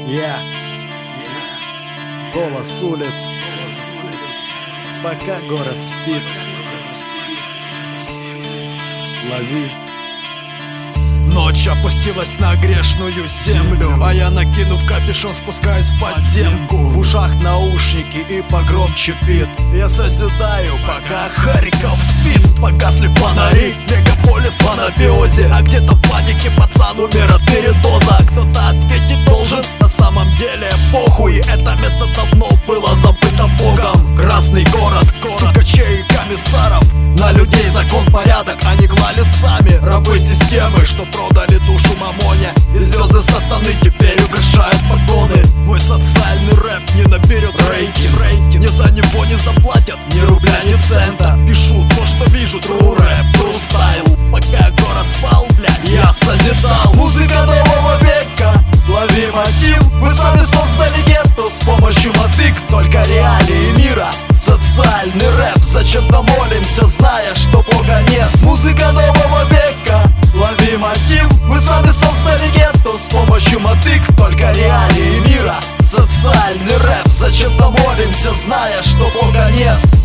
Голос улиц, пока город спит. Лови. Ночь опустилась на грешную землю, а я, накинув капюшон, спускаюсь в подземку. В ушах наушники и погромче бит. Я созидаю, пока Харьков спит. Погасли фонари, мегаполис в анабиозе, а где-то в панике пацан умер от передоза. Кто-то ответить должен, на самом деле похуй. Это место давно было забыто Богом. Красный город, стукачей и комиссаров. На людей закон, порядок они клали сами. Рабы системы, что продали душу мамоне. И звезды сатаны теперь угрожают погоны. Мой социальный рэп не наберет рейтинг. Ни за него не заплатят ни рубля, ни цента. Пишу то, что вижу, true рэп, true стайл. Пока город спал, блядь, я созидал. Музыка нового века, лови мотив. Вы сами создали гетто с помощью мотык. Только реалии мира, социальный рэп. Зачем-то молимся, зная, что Бога нет. Музыка нового века, лови мотив. Вы сами создали гетто с помощью мотык. Только реалии мира, социальный рэп. Зачем-то молимся, зная, что Бога нет.